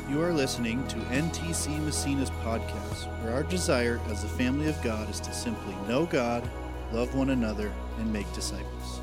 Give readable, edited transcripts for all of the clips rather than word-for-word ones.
You are listening to NTC Messina's podcast, where our desire as the family of God is to simply know God, love one another, and make disciples.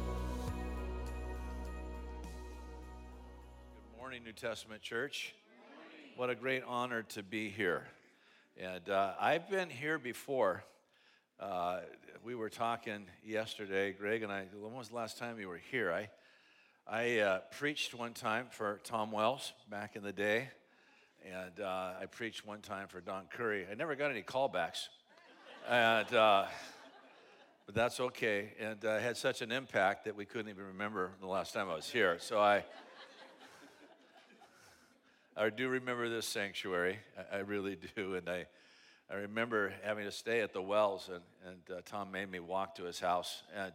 Good morning, New Testament Church. What a great honor to be here. And I've been here before. We were talking yesterday, Greg and I, when was the last time you were here? I preached one time for Tom Wells back in the day, and I preached one time for Don Curry. I never got any callbacks, but that's okay. And I had such an impact that we couldn't even remember the last time I was here. So I do remember this sanctuary. I really do, and I remember having to stay at the Wells, and Tom made me walk to his house, and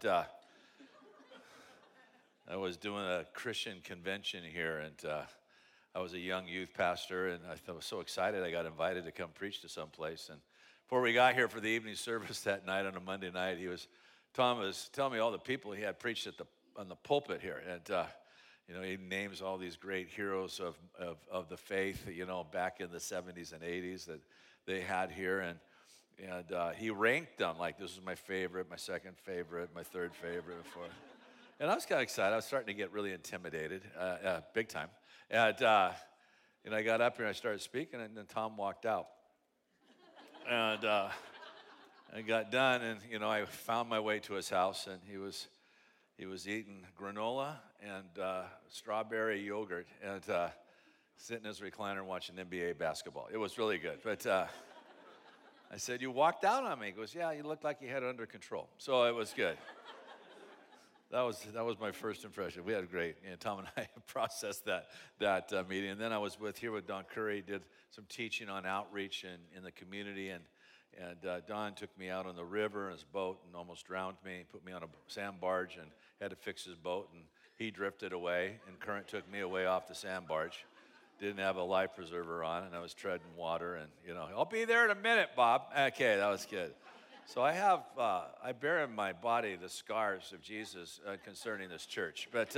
I was doing a Christian convention here, and I was a young youth pastor, and I was so excited I got invited to come preach to some place. And before we got here for the evening service that night on a Monday night, Tom was telling me all the people he had preached on the pulpit here, and he names all these great heroes of the faith, back in the 70s and 80s that they had here, and he ranked them like this was my favorite, my second favorite, my third favorite, fourth. And I was kind of excited. I was starting to get really intimidated, big time. And I got up here and I started speaking, and then Tom walked out. And I got done, and I found my way to his house, and he was eating granola and strawberry yogurt, and sitting in his recliner and watching NBA basketball. It was really good. But I said, "You walked out on me." He goes, "Yeah, you looked like you had it under control." So it was good. That was my first impression. We had a great, Tom and I processed that meeting. And then I was here with Don Curry, did some teaching on outreach in the community, and Don took me out on the river in his boat and almost drowned me. He put me on a sand barge and had to fix his boat, and he drifted away, and current took me away off the sand barge. Didn't have a life preserver on, and I was treading water, and I'll be there in a minute, Bob. Okay, that was good. So I bear in my body the scars of Jesus concerning this church. But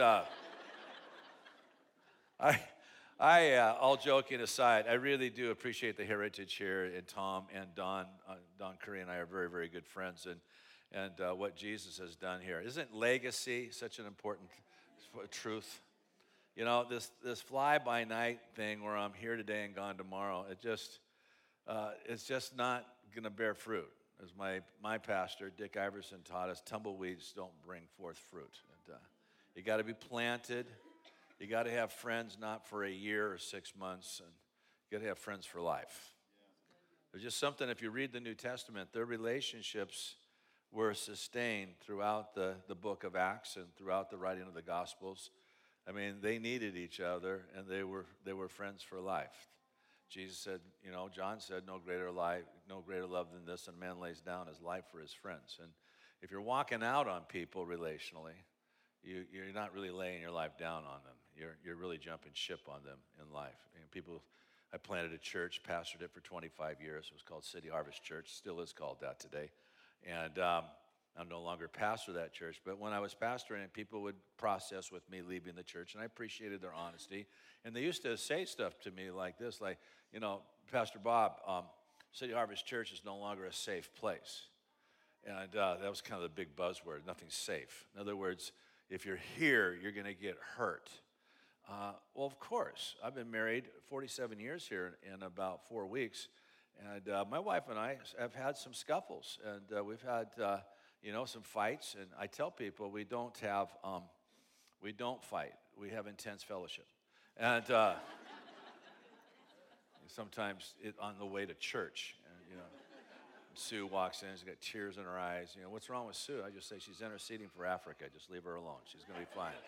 all joking aside, I really do appreciate the heritage here in Tom and Don. Don Curry and I are very, very good friends, and what Jesus has done here. Isn't legacy such an important truth? This fly-by-night thing where I'm here today and gone tomorrow, it's just not going to bear fruit. As my pastor, Dick Iverson, taught us, tumbleweeds don't bring forth fruit. And you got to be planted. You got to have friends not for a year or 6 months, and you got to have friends for life. There's just something, if you read the New Testament, their relationships were sustained throughout the book of Acts and throughout the writing of the Gospels. I mean, they needed each other, and they were friends for life. Jesus said, John said, no greater love than this, and a man lays down his life for his friends. And if you're walking out on people relationally, you're not really laying your life down on them. You're really jumping ship on them in life. I planted a church, pastored it for 25 years. It was called City Harvest Church, still is called that today. And I'm no longer pastor of that church, but when I was pastoring, people would process with me leaving the church, and I appreciated their honesty. And they used to say stuff to me like this, like, Pastor Bob, City Harvest Church is no longer a safe place. And that was kind of the big buzzword, nothing's safe. In other words, if you're here, you're going to get hurt. Well, of course. I've been married 47 years here in about 4 weeks, and my wife and I have had some scuffles, and we've had some fights. And I tell people we don't fight. We have intense fellowship. And sometimes on the way to church, and, Sue walks in, she's got tears in her eyes. What's wrong with Sue? I just say she's interceding for Africa. Just leave her alone. She's going to be fine.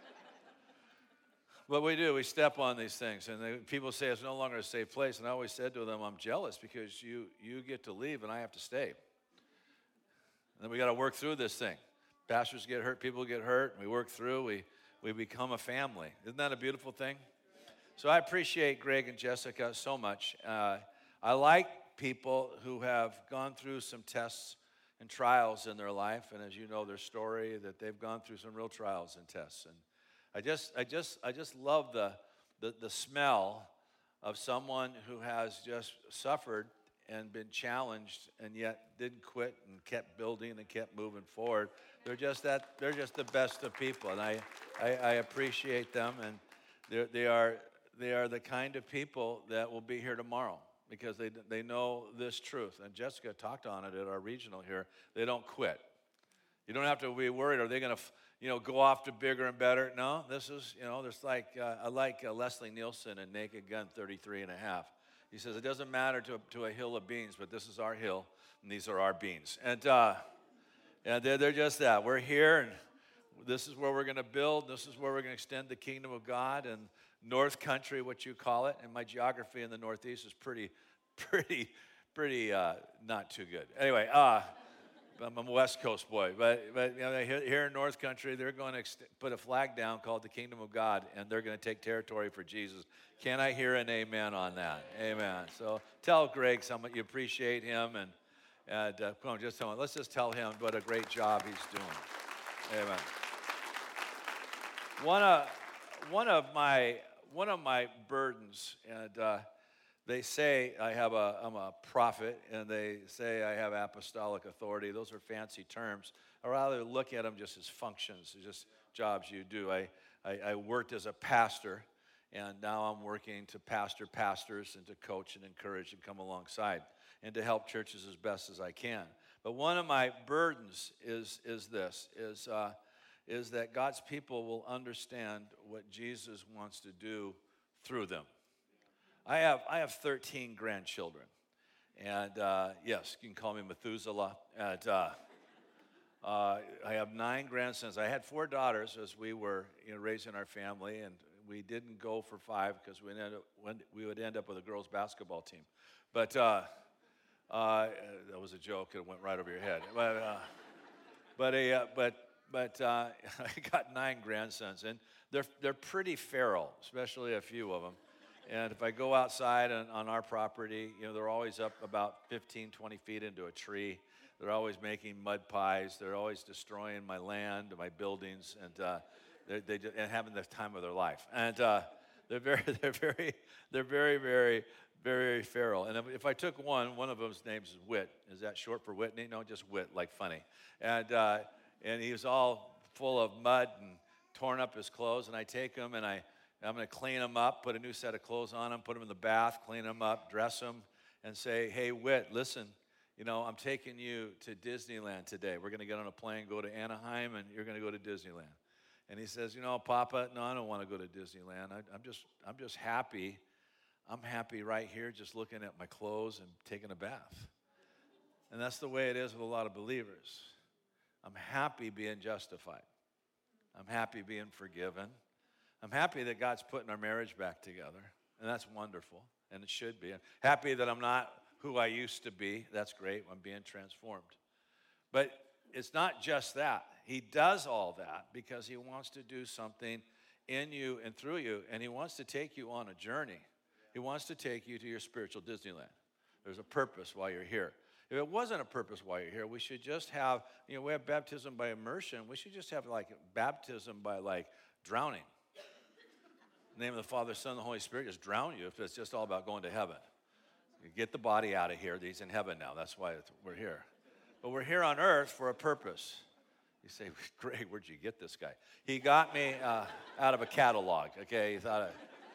But we step on these things, and people say it's no longer a safe place. And I always said to them, I'm jealous because you get to leave and I have to stay. And then we got to work through this thing. Pastors get hurt, people get hurt, and we work through. We become a family. Isn't that a beautiful thing? So I appreciate Greg and Jessica so much. I like people who have gone through some tests and trials in their life, and as you know their story, that they've gone through some real trials and tests. And I just love the smell of someone who has just suffered and been challenged and yet didn't quit and kept building and kept moving forward. They're just the best of people, and I appreciate them, and they are the kind of people that will be here tomorrow because they know this truth. And Jessica talked on it at our regional here. They don't quit. You don't have to be worried. Are they going to, go off to bigger and better? No, this is, there's like, I like Leslie Nielsen in Naked Gun 33 and a half. He says, it doesn't matter to a hill of beans, but this is our hill, and these are our beans. And they're just that. We're here, and this is where we're going to build. This is where we're going to extend the kingdom of God. And North Country, what you call it, and my geography in the Northeast is pretty not too good. Anyway, I'm a West Coast boy, but here in North Country, they're going to put a flag down called the Kingdom of God, and they're going to take territory for Jesus. Can I hear an amen on that? Amen. So tell Greg you appreciate him, and come on, just tell him. Let's just tell him what a great job he's doing. Amen. One of my burdens, and they say I'm a prophet, and they say I have apostolic authority. Those are fancy terms. I rather look at them just as functions, just jobs you do. I worked as a pastor, and now I'm working to pastor pastors and to coach and encourage and come alongside and to help churches as best as I can. But one of my burdens is that God's people will understand what Jesus wants to do through them. I have 13 grandchildren, and yes, you can call me Methuselah. And I have 9 grandsons. I had 4 daughters as we were raising our family, and we didn't go for 5 because we would end up with a girls' basketball team. But that was a joke. It went right over your head. But I got 9 grandsons, and they're pretty feral, especially a few of them. And if I go outside on our property, they're always up about 15, 20 feet into a tree. They're always making mud pies. They're always destroying my land, my buildings, and and having the time of their life. And they're very, very, very feral. And if I took one of them's names is Whit. Is that short for Whitney? No, just Whit, like funny. And he was all full of mud and torn up his clothes. And I take him and I'm going to clean him up, put a new set of clothes on him, put him in the bath, clean him up, dress him, and say, hey, Whit, listen, I'm taking you to Disneyland today. We're going to get on a plane, go to Anaheim, and you're going to go to Disneyland. And he says, Papa, no, I don't want to go to Disneyland. I'm just happy. I'm happy right here just looking at my clothes and taking a bath. And that's the way it is with a lot of believers. I'm happy being justified. I'm happy being forgiven. I'm happy that God's putting our marriage back together, and that's wonderful, and it should be. I'm happy that I'm not who I used to be. That's great. I'm being transformed. But it's not just that. He does all that because he wants to do something in you and through you, and he wants to take you on a journey. He wants to take you to your spiritual Disneyland. There's a purpose while you're here. If it wasn't a purpose while you're here, we should just have, we have baptism by immersion. We should just have baptism by drowning. In the name of the Father, Son, and the Holy Spirit, just drown you if it's just all about going to heaven. You get the body out of here. He's in heaven now. That's why we're here. But we're here on earth for a purpose. You say, Greg, where'd you get this guy? He got me out of a catalog, okay? He thought,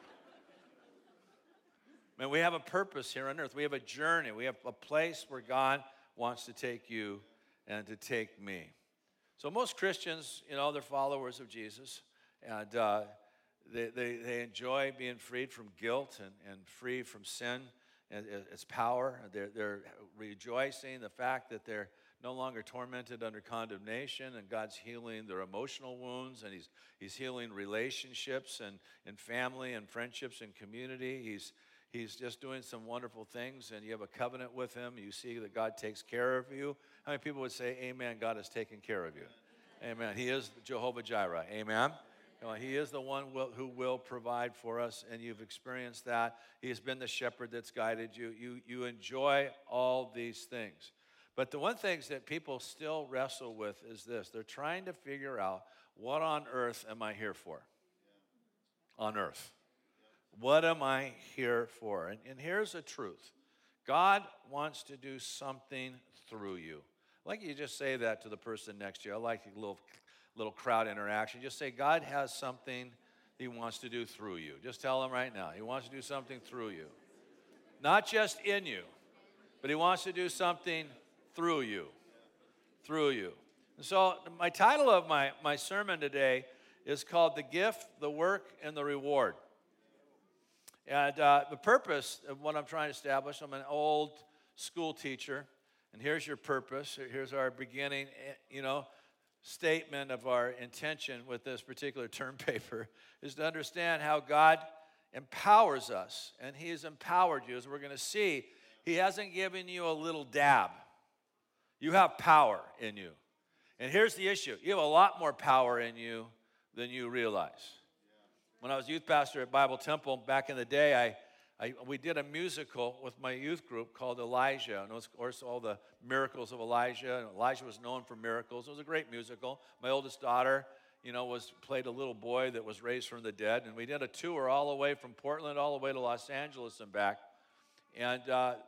we have a purpose here on earth. We have a journey. We have a place where God wants to take you and to take me. So most Christians, they're followers of Jesus, and they enjoy being freed from guilt and free from sin and its power. They're rejoicing the fact that they're no longer tormented under condemnation, and God's healing their emotional wounds, and He's healing relationships and family and friendships and community. He's just doing some wonderful things, and you have a covenant with Him. You see that God takes care of you. How many people would say, amen, God has taken care of you? Amen. He is Jehovah Jireh. Amen. He is the one who will provide for us, and you've experienced that. He has been the shepherd that's guided you. You enjoy all these things. But the one thing that people still wrestle with is this. They're trying to figure out, what on earth am I here for? On earth. What am I here for? And here's the truth. God wants to do something through you. I'd like you to just say that to the person next to you. I like a little crowd interaction. Just say, God has something he wants to do through you. Just tell him right now. He wants to do something through you. Not just in you, but he wants to do something through you. Through you. And so my title of my sermon today is called The Gift, the Work, and the Reward. And the purpose of what I'm trying to establish, I'm an old school teacher, and here's your purpose. Here's our beginning, statement of our intention with this particular term paper, is to understand how God empowers us, and he has empowered you. As we're going to see, he hasn't given you a little dab. You have power in you. And here's the issue. You have a lot more power in you than you realize. When I was youth pastor at Bible Temple back in the day, we did a musical with my youth group called Elijah. And it was, of course, all the miracles of Elijah. And Elijah was known for miracles. It was a great musical. My oldest daughter, played a little boy that was raised from the dead. And we did a tour all the way from Portland all the way to Los Angeles and back. And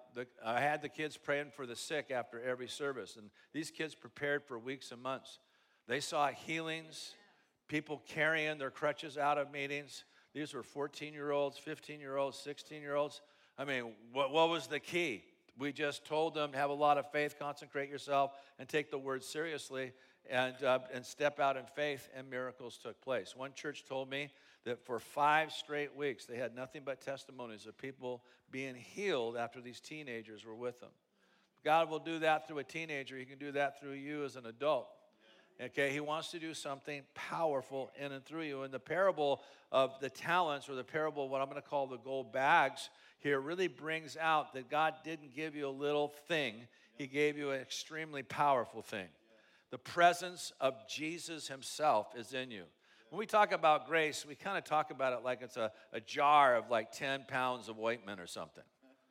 I had the kids praying for the sick after every service. And these kids prepared for weeks and months. They saw healings, people carrying their crutches out of meetings. These were 14-year-olds, 15-year-olds, 16-year-olds. I mean, what was the key? We just told them, have a lot of faith, consecrate yourself, and take the word seriously, and step out in faith, and miracles took place. One church told me that for 5 straight weeks, they had nothing but testimonies of people being healed after these teenagers were with them. God will do that through a teenager. He can do that through you as an adult. Okay, he wants to do something powerful in and through you. And the parable of the talents, or the parable of what I'm going to call the gold bags here, really brings out that God didn't give you a little thing. He gave you an extremely powerful thing. The presence of Jesus himself is in you. When we talk about grace, we kind of talk about it like it's a jar of like 10 pounds of ointment or something.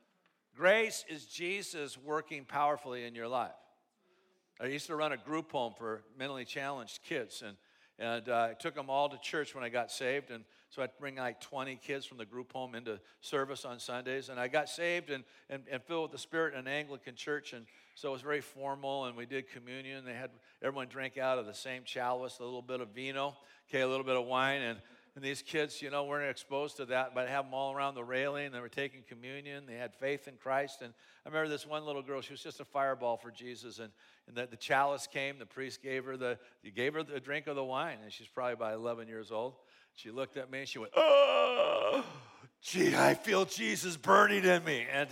Grace is Jesus working powerfully in your life. I used to run a group home for mentally challenged kids, and I took them all to church when I got saved, and so I'd bring like 20 kids from the group home into service on Sundays, and I got saved and filled with the Spirit in an Anglican church, and so it was very formal, and we did communion. Everyone drank out of the same chalice, a little bit of vino, a little bit of wine, and these kids, weren't exposed to that, but I have them all around the railing. They were taking communion. They had faith in Christ. And I remember this one little girl, she was just a fireball for Jesus. And the chalice came, the priest gave her the drink of the wine. And she's probably about 11 years old. She looked at me and she went, "Oh, gee, I feel Jesus burning in me." And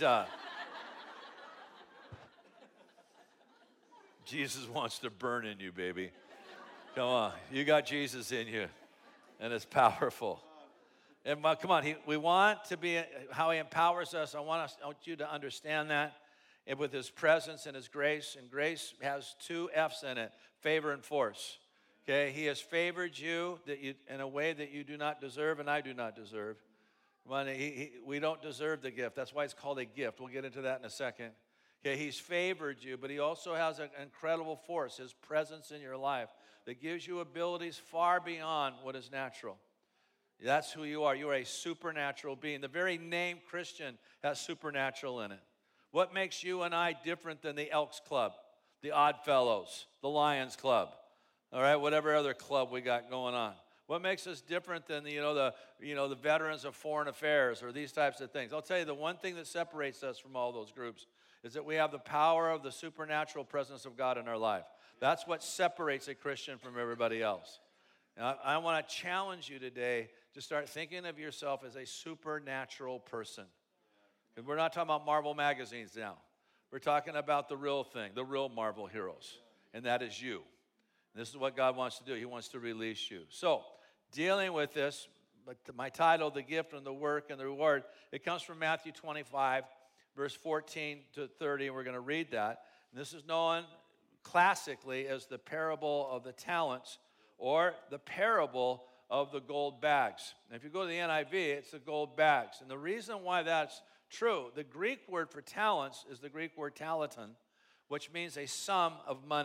Jesus wants to burn in you, baby. Come on, you got Jesus in you. And it's powerful. And come on, we want to be how he empowers us. I want you to understand that. And with his presence and his grace, and grace has 2 F's in it, favor and force. Okay, he has favored you in a way that you do not deserve, and I do not deserve. We don't deserve the gift. That's why it's called a gift. We'll get into that in a second. Okay, he's favored you, but he also has an incredible force, his presence in your life, that gives you abilities far beyond what is natural. That's who you are. You are a supernatural being. The very name Christian has supernatural in it. What makes you and I different than the Elks Club, the Odd Fellows, the Lions Club, all right, whatever other club we got going on? What makes us different than the veterans of foreign affairs or these types of things? I'll tell you, the one thing that separates us from all those groups is that we have the power of the supernatural presence of God in our life. That's what separates a Christian from everybody else. Now, I want to challenge you today to start thinking of yourself as a supernatural person. And we're not talking about Marvel magazines now. We're talking about the real thing, the real Marvel heroes, and that is you. And this is what God wants to do. He wants to release you. So, dealing with this, but my title, The Gift and the Work and the Reward, it comes from Matthew 25, verse 14 to 30, and we're going to read that. And this is known classically as the parable of the talents, or the parable of the gold bags. And if you go to the NIV, it's the gold bags. And the reason why that's true, the Greek word for talents is the Greek word talaton, which means a sum of money.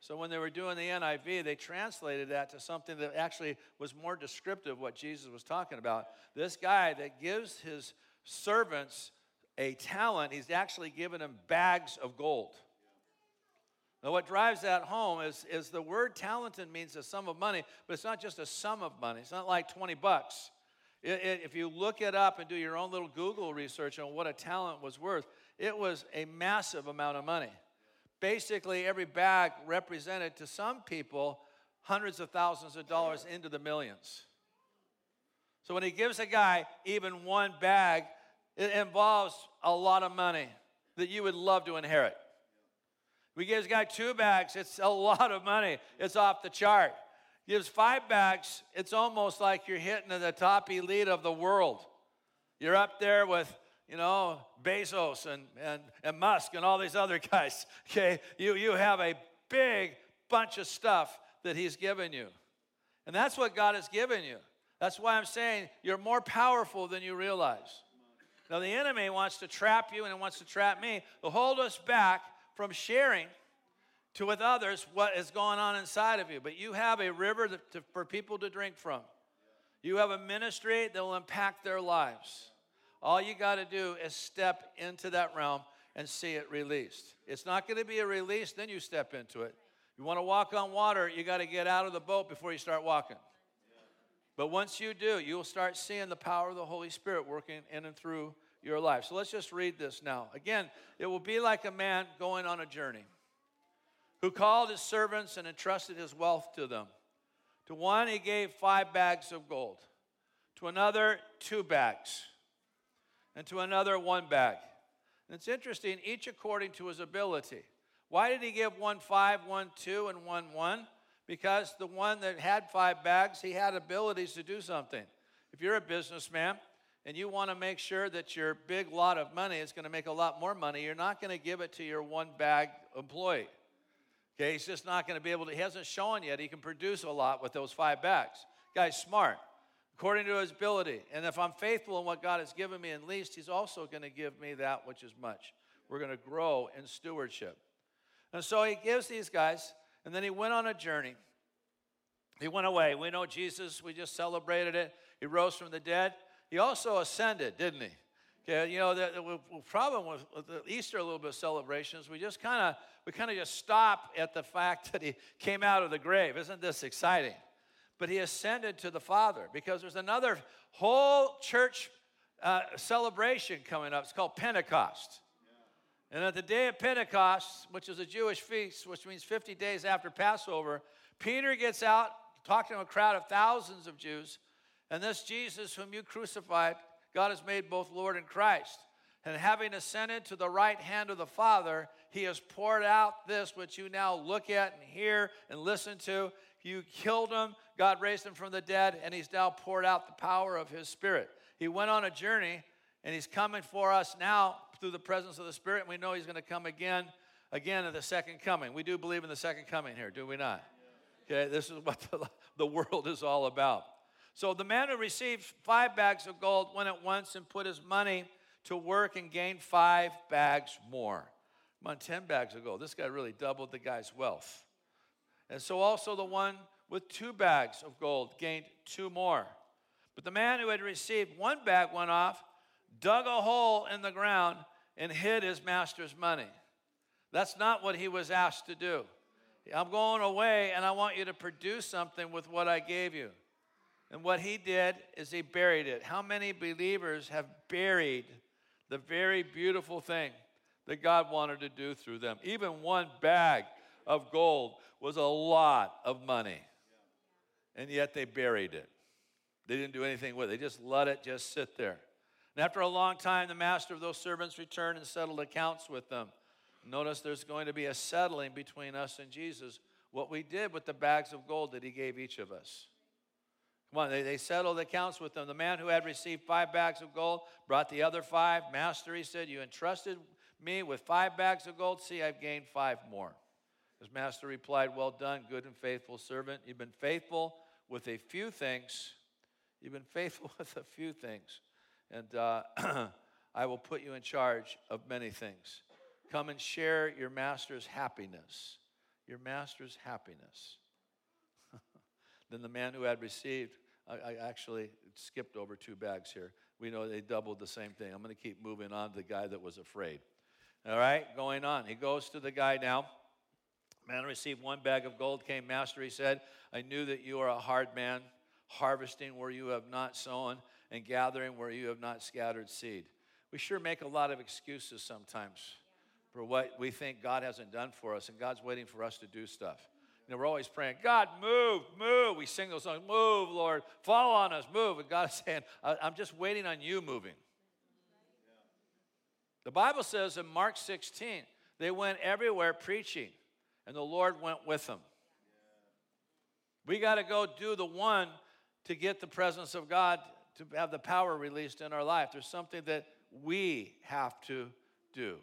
So when they were doing the NIV, they translated that to something that actually was more descriptive of what Jesus was talking about. This guy that gives his servants a talent, he's actually given them bags of gold. Now, what drives that home is the word talented means a sum of money, but it's not just a sum of money. It's not like 20 bucks. If you look it up and do your own little Google research on what a talent was worth, it was a massive amount of money. Basically, every bag represented to some people hundreds of thousands of dollars into the millions. So when he gives a guy even one bag, it involves a lot of money that you would love to inherit. We give this guy 2 bags, it's a lot of money. It's off the chart. Gives 5 bags, it's almost like you're hitting the top elite of the world. You're up there with, Bezos and Musk and all these other guys. Okay, you have a big bunch of stuff that he's given you. And that's what God has given you. That's why I'm saying you're more powerful than you realize. Now, the enemy wants to trap you and wants to trap me to hold us back from sharing with others what is going on inside of you. But you have a river for people to drink from. You have a ministry that will impact their lives. All you got to do is step into that realm and see it released. It's not going to be a release, then you step into it. You want to walk on water, you got to get out of the boat before you start walking. But once you do, you'll start seeing the power of the Holy Spirit working in and through your life. So let's just read this now. Again, it will be like a man going on a journey who called his servants and entrusted his wealth to them. To one he gave 5 bags of gold, to another 2 bags, and to another 1 bag. And it's interesting, each according to his ability. Why did he give 1 5, 1 2, and 1 1? Because the one that had 5 bags, he had abilities to do something. If you're a businessman and you want to make sure that your big lot of money is going to make a lot more money, you're not going to give it to your 1 bag employee. Okay, he's just not going to be able to, he hasn't shown yet he can produce a lot with those 5 bags. Guy's smart, according to his ability. And if I'm faithful in what God has given me in least, he's also going to give me that which is much. We're going to grow in stewardship. And so he gives these guys, and then he went on a journey. He went away. We know Jesus, we just celebrated it. He rose from the dead. He also ascended, didn't he? Okay, the problem with the Easter, a little bit of celebrations, we kind of just stop at the fact that he came out of the grave. Isn't this exciting? But he ascended to the Father, because there's another whole church celebration coming up. It's called Pentecost. Yeah. And at the day of Pentecost, which is a Jewish feast, which means 50 days after Passover, Peter gets out talking to a crowd of thousands of Jews, and this Jesus whom you crucified, God has made both Lord and Christ. And having ascended to the right hand of the Father, he has poured out this which you now look at and hear and listen to. You killed him, God raised him from the dead, and he's now poured out the power of his Spirit. He went on a journey, and he's coming for us now through the presence of the Spirit, and we know he's going to come again at the second coming. We do believe in the second coming here, do we not? Okay, this is what the world is all about. So the man who received 5 bags of gold went at once and put his money to work and gained 5 bags more. Come on, 10 bags of gold. This guy really doubled the guy's wealth. And so also the one with 2 bags of gold gained 2 more. But the man who had received 1 bag went off, dug a hole in the ground, and hid his master's money. That's not what he was asked to do. I'm going away, and I want you to produce something with what I gave you. And what he did is he buried it. How many believers have buried the very beautiful thing that God wanted to do through them? Even 1 bag of gold was a lot of money. And yet they buried it. They didn't do anything with it. They just let it just sit there. And after a long time, the master of those servants returned and settled accounts with them. Notice there's going to be a settling between us and Jesus, what we did with the bags of gold that he gave each of us. Come on, they settled accounts with them. The man who had received 5 bags of gold brought the other 5. Master, he said, you entrusted me with 5 bags of gold. See, I've gained 5 more. His master replied, well done, good and faithful servant. You've been faithful with a few things. You've been faithful with a few things. And I will put you in charge of many things. Come and share your master's happiness. your master's happiness. Then the man who had received, I actually skipped over 2 bags here. We know they doubled the same thing. I'm going to keep moving on to the guy that was afraid. All right, going on. He goes to the guy now. Man received 1 bag of gold, came, master, he said, I knew that you are a hard man, harvesting where you have not sown and gathering where you have not scattered seed. We sure make a lot of excuses sometimes for what we think God hasn't done for us, and God's waiting for us to do stuff. You know, we're always praying, God, move, move. We sing those songs, move, Lord, fall on us, move. And God's saying, I'm just waiting on you moving. The Bible says in Mark 16, they went everywhere preaching, and the Lord went with them. We got to go do the one to get the presence of God, to have the power released in our life. There's something that we have to do.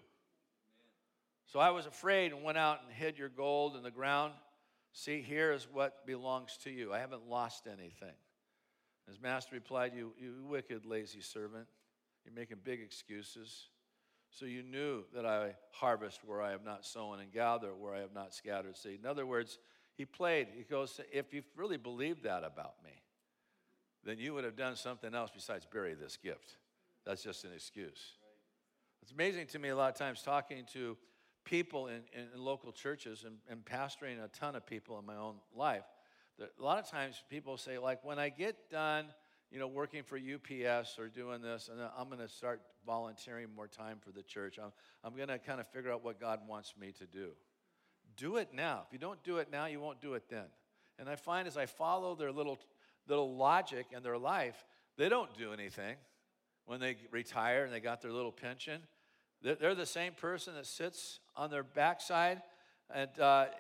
So I was afraid and went out and hid your gold in the ground. See, here is what belongs to you. I haven't lost anything. His master replied, you wicked, lazy servant. You're making big excuses. So you knew that I harvest where I have not sown and gather where I have not scattered seed. In other words, he played. He goes, if you really believed that about me, then you would have done something else besides bury this gift. That's just an excuse. It's amazing to me a lot of times talking to people in local churches and pastoring a ton of people in my own life. A lot of times people say, like, when I get done, working for UPS or doing this, and I'm going to start volunteering more time for the church. I'm going to kind of figure out what God wants me to do. Do it now. If you don't do it now, you won't do it then. And I find as I follow their little logic in their life, they don't do anything. When they retire and they got their little pension, they're the same person that sits on their backside and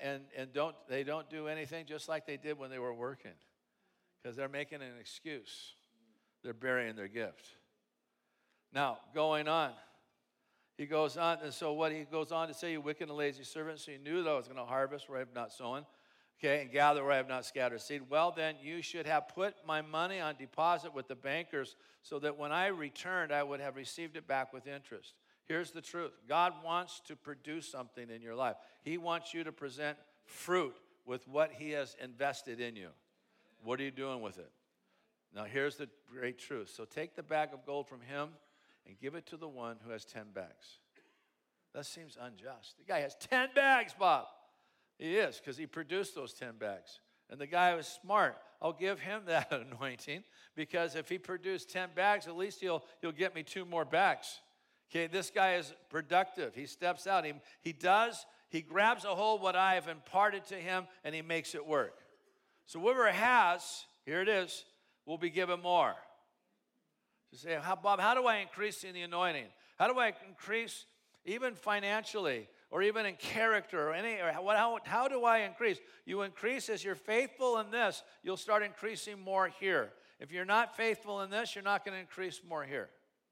don't do anything, just like they did when they were working, because they're making an excuse. They're burying their gift. Now, going on, he goes on, and so what he goes on to say, you wicked and lazy servant, so you knew that I was going to harvest where I have not sown, okay, and gather where I have not scattered seed. Well, then you should have put my money on deposit with the bankers so that when I returned, I would have received it back with interest. Here's the truth. God wants to produce something in your life. He wants you to present fruit with what he has invested in you. What are you doing with it? Now, here's the great truth. So take the bag of gold from him and give it to the one who has 10 bags. That seems unjust. The guy has 10 bags, Bob. He is, because he produced those 10 bags. And the guy was smart. I'll give him that anointing, because if he produced 10 bags, at least he'll get me 2 more bags. Okay, this guy is productive. He steps out. He grabs a hold of what I have imparted to him, and he makes it work. So whoever has, here it is, will be given more. You say, Bob, how do I increase in the anointing? How do I increase even financially or even in character how do I increase? You increase as you're faithful in this, you'll start increasing more here. If you're not faithful in this, you're not going to increase more here.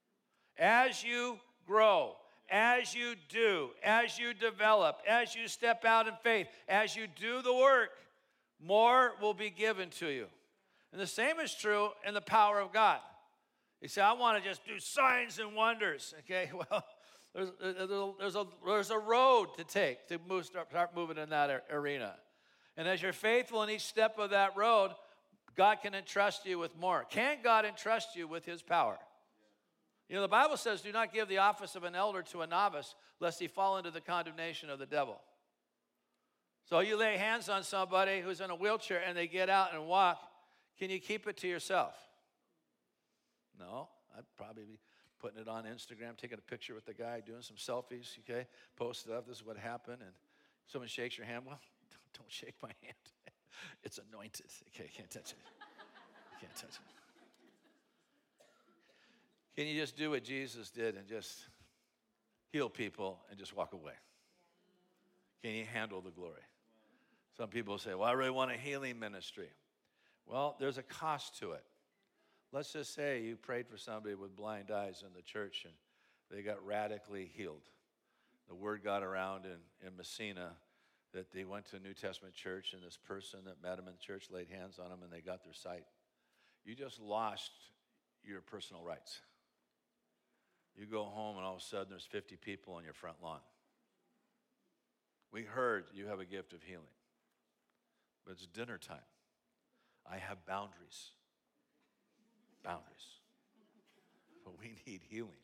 As you grow, as you do, as you develop, as you step out in faith, as you do the work, more will be given to you. And the same is true in the power of God. You say, I want to just do signs and wonders. Okay, well, there's a road to take to start moving in that arena. And as you're faithful in each step of that road, God can entrust you with more. Can God entrust you with his power? The Bible says, do not give the office of an elder to a novice, lest he fall into the condemnation of the devil. So you lay hands on somebody who's in a wheelchair and they get out and walk. Can you keep it to yourself? No, I'd probably be putting it on Instagram, taking a picture with the guy, doing some selfies, okay? Post it up, this is what happened, and someone shakes your hand. Well, don't shake my hand. It's anointed. Okay, you can't touch it. You can't touch it. Can you just do what Jesus did and just heal people and just walk away? Can you handle the glory? Some people say, well, I really want a healing ministry. Well, there's a cost to it. Let's just say you prayed for somebody with blind eyes in the church and they got radically healed. The word got around in Messina that they went to a New Testament church, and this person that met them in the church laid hands on them and they got their sight. You just lost your personal rights. You go home and all of a sudden there's 50 people on your front lawn. We heard you have a gift of healing, but it's dinner time. I have boundaries. Boundaries. But we need healing.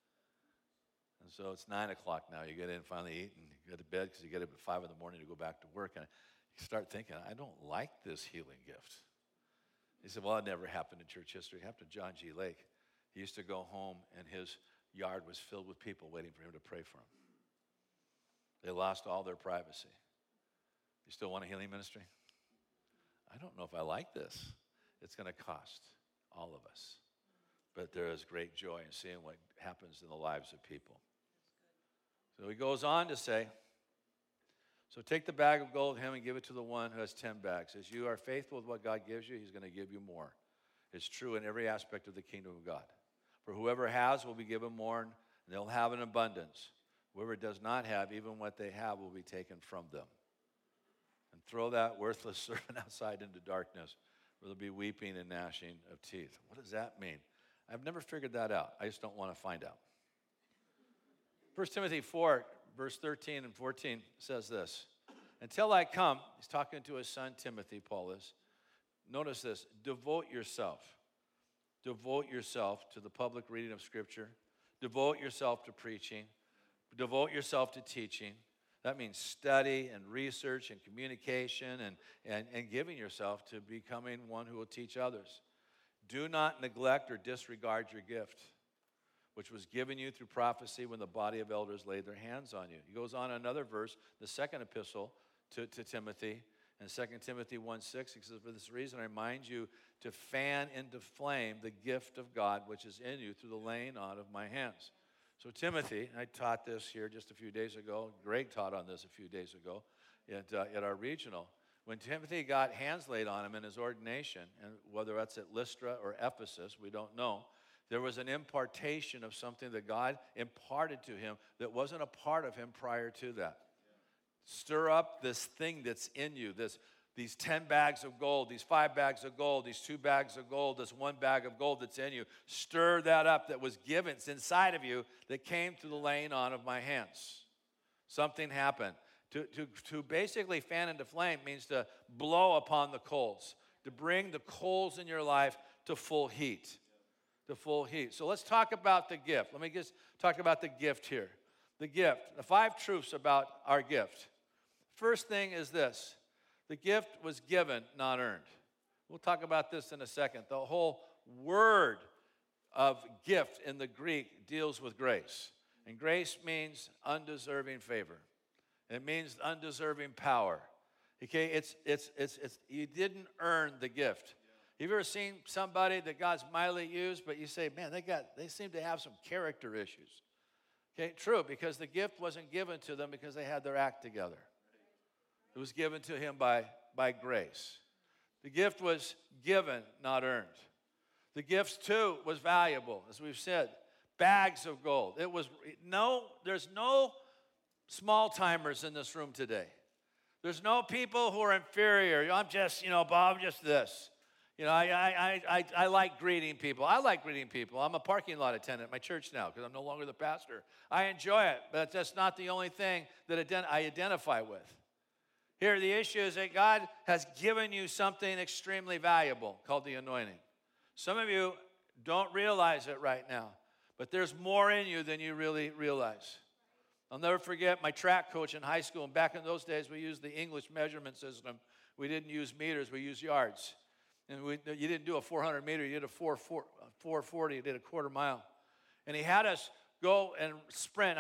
And so it's 9 o'clock now. You get in, finally eat, and you go to bed because you get up at 5 in the morning to go back to work. And you start thinking, I don't like this healing gift. He said, well, it never happened in church history. It happened to John G. Lake. He used to go home, and his yard was filled with people waiting for him to pray for him. They lost all their privacy. You still want a healing ministry? I don't know if I like this. It's going to cost all of us. But there is great joy in seeing what happens in the lives of people. So he goes on to say, so take the bag of gold of him and give it to the one who has 10 bags. As you are faithful with what God gives you, he's going to give you more. It's true in every aspect of the kingdom of God. For whoever has will be given more, and they'll have an abundance. Whoever does not have, even what they have will be taken from them. And throw that worthless servant outside into darkness, where there'll be weeping and gnashing of teeth. What does that mean? I've never figured that out. I just don't want to find out. 1 Timothy 4, verse 13 and 14 says this. Until I come, he's talking to his son Timothy, Paul is. Notice this, devote yourself. Devote yourself to the public reading of Scripture. Devote yourself to preaching. Devote yourself to teaching. That means study and research and communication and giving yourself to becoming one who will teach others. Do not neglect or disregard your gift, which was given you through prophecy when the body of elders laid their hands on you. He goes on another verse, the second epistle to Timothy, in 2 Timothy 1:6, he says, for this reason I remind you to fan into flame the gift of God which is in you through the laying on of my hands. So Timothy, I taught this here just a few days ago. Greg taught on this a few days ago at our regional. When Timothy got hands laid on him in his ordination, and whether that's at Lystra or Ephesus, we don't know, there was an impartation of something that God imparted to him that wasn't a part of him prior to that. Stir up this thing that's in you, these 10 bags of gold, these 5 bags of gold, these 2 bags of gold, this 1 bag of gold that's in you. Stir that up that was given, it's inside of you, that came through the laying on of my hands. Something happened. To basically fan into flame means to blow upon the coals, to bring the coals in your life to full heat. To full heat. So let's talk about the gift. Let me just talk about the gift here. The gift. The 5 truths about our gift. First thing is this. The gift was given, not earned. We'll talk about this in a second. The whole word of gift in the Greek deals with grace. And grace means undeserving favor. It means undeserving power. Okay, it's you didn't earn the gift. Have you ever seen somebody that God's mightily used, but you say, man, they seem to have some character issues? Okay, true, because the gift wasn't given to them because they had their act together. It was given to him by grace. The gift was given, not earned. The gift, too, was valuable, as we've said. Bags of gold. There's no small-timers in this room today. There's no people who are inferior. I'm just, Bob, I'm just this. I like greeting people. I like greeting people. I'm a parking lot attendant at my church now because I'm no longer the pastor. I enjoy it, but that's not the only thing that I identify with. Here, the issue is that God has given you something extremely valuable called the anointing. Some of you don't realize it right now, but there's more in you than you really realize. I'll never forget my track coach in high school, and back in those days, we used the English measurement system. We didn't use meters, we used yards. And you didn't do a 400 meter, you did a 440, you did a quarter mile. And he had us go and sprint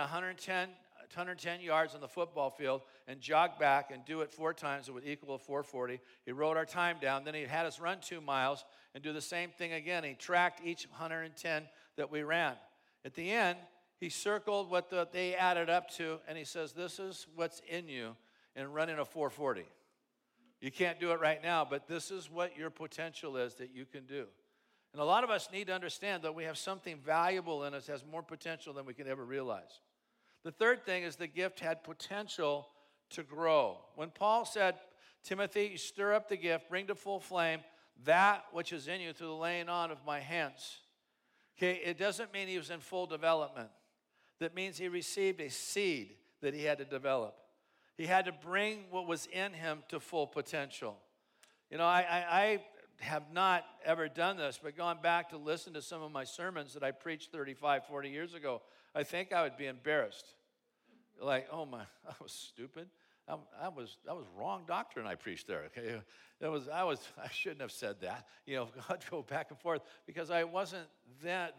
110 yards on the football field and jog back and do it 4 times. It would equal a 440. He wrote our time down. Then he had us run 2 miles and do the same thing again. He tracked each 110 that we ran. At the end, he circled what they added up to, and he says, this is what's in you in running a 440. You can't do it right now, but this is what your potential is that you can do. And a lot of us need to understand that we have something valuable in us that has more potential than we can ever realize. The third thing is the gift had potential to grow. When Paul said, Timothy, you stir up the gift, bring to full flame that which is in you through the laying on of my hands. Okay, it doesn't mean he was in full development. That means he received a seed that he had to develop. He had to bring what was in him to full potential. You know, I have not ever done this, but gone back to listen to some of my sermons that I preached 35, 40 years ago, I think I would be embarrassed. Like, oh my, I was stupid. That was wrong doctrine I preached there. Okay, I shouldn't have said that. You know, God go back and forth because I wasn't that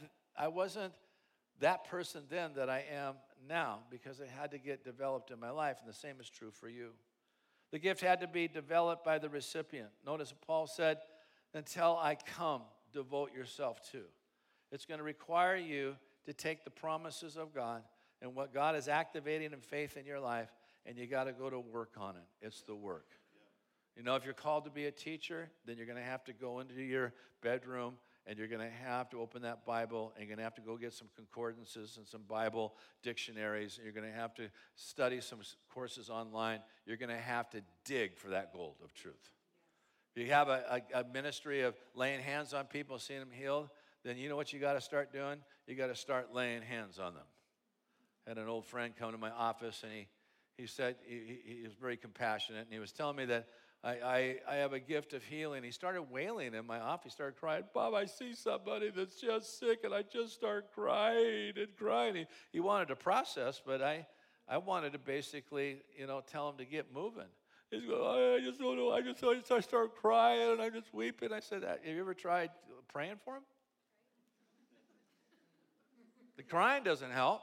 person then that I am now because it had to get developed in my life, and the same is true for you. The gift had to be developed by the recipient. Notice Paul said, "Until I come, devote yourself to." It's going to require you to take the promises of God and what God is activating in faith in your life, and you got to go to work on it. It's the work. You know, if you're called to be a teacher, then you're going to have to go into your bedroom and you're going to have to open that Bible and you're going to have to go get some concordances and some Bible dictionaries. And you're going to have to study some courses online. You're going to have to dig for that gold of truth. If you have a ministry of laying hands on people, seeing them healed, then you know what you got to start doing? You got to start laying hands on them. I had an old friend come to my office, and he said, he was very compassionate, and he was telling me that I have a gift of healing. He started wailing in my office. He started crying, "Bob, I see somebody that's just sick, and I just start crying and crying." He wanted to process, but I wanted to basically, you know, tell him to get moving. He's going, "I just don't know. I start crying, and I'm just weeping." I said, "Have you ever tried praying for him?" The crying doesn't help.